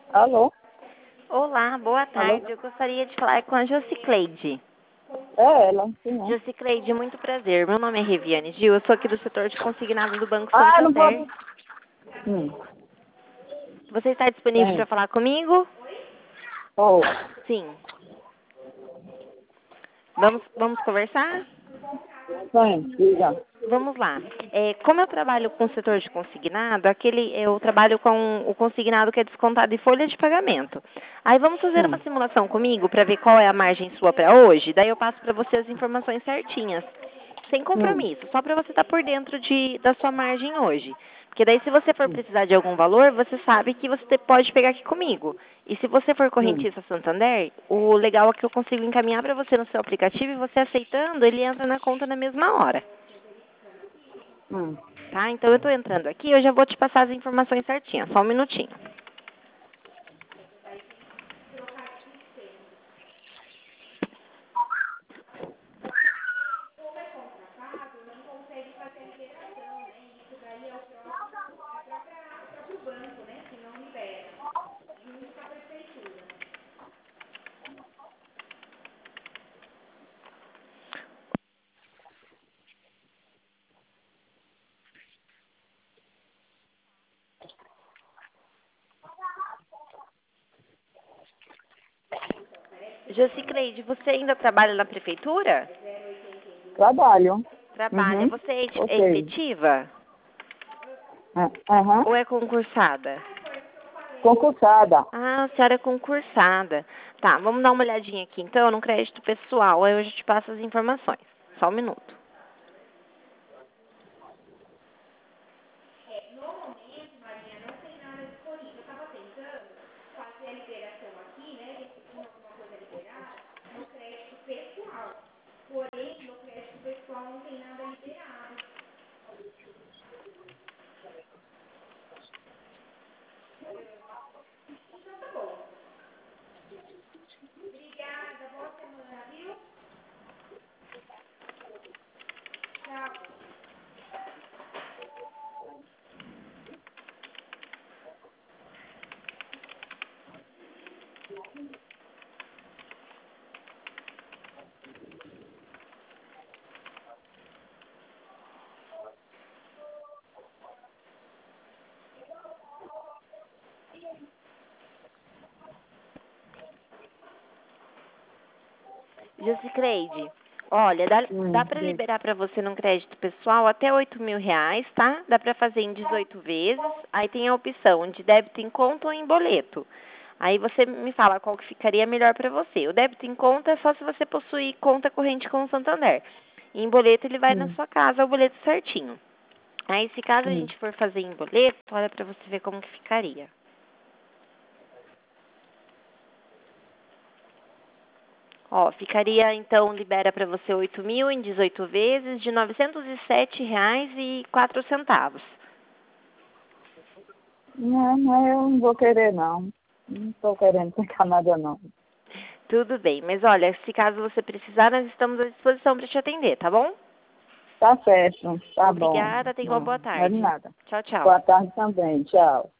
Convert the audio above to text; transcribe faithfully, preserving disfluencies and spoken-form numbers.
Alô? Olá, boa Alô? tarde. Eu gostaria de falar com a Jocicleide. É ela, sim, é. Jocicleide, muito prazer. Meu nome é Reviane Gil, eu sou aqui do setor de consignados do Banco Ah, não Santander. pode. Hum, Você está disponível para tem. falar comigo? Oh, Sim. Vamos, vamos conversar? tem, diga. Vamos lá. É, como eu trabalho com o setor de consignado, aquele, eu trabalho com o consignado que é descontado em folha de pagamento. Aí vamos fazer uma Hum, simulação comigo para ver qual é a margem sua para hoje. Daí eu passo para você as informações certinhas. Sem hum, compromisso, só para você estar por dentro de, da sua margem hoje. Porque daí se você for hum, precisar de algum valor, você sabe que você te- pode pegar aqui comigo. E se você for hum, correntista Santander, o legal é que eu consigo encaminhar para você no seu aplicativo e você aceitando, ele entra na conta na mesma hora. hum. Tá? Então eu estou entrando aqui, eu já vou te passar as informações certinhas, só um minutinho. Jocicleide, você ainda trabalha na prefeitura? Trabalho. Trabalha. Uhum. Você é eti- é Ok. efetiva Ah, aham. ou é concursada? Concursada. Ah, a senhora é concursada. Tá, vamos dar uma olhadinha aqui então no crédito pessoal, aí eu já te passo as informações. Só um minuto. Jocicleide, olha, dá, Hum, dá para diga. liberar para você num crédito pessoal até oito mil reais, tá? Dá para fazer em dezoito vezes. Aí tem a opção de débito em conta ou em boleto. Aí você me fala qual que ficaria melhor para você. O débito em conta é só se você possuir conta corrente com o Santander. E em boleto ele vai na Hum, sua casa, o boleto certinho. Aí se caso a hum. gente for fazer em boleto, olha para você ver como que ficaria. Ó, ficaria então, libera para você oito mil em dezoito vezes de novecentos e sete reais e quatro centavos. Não, não, eu não vou querer, não. Não estou querendo ficar nada, não. Tudo bem, mas olha, se caso você precisar, nós estamos à disposição para te atender, tá bom? Tá certo, tá bom. Obrigada, tenha uma Não, boa não é tarde. nada. Tchau, tchau. Boa tarde também, tchau.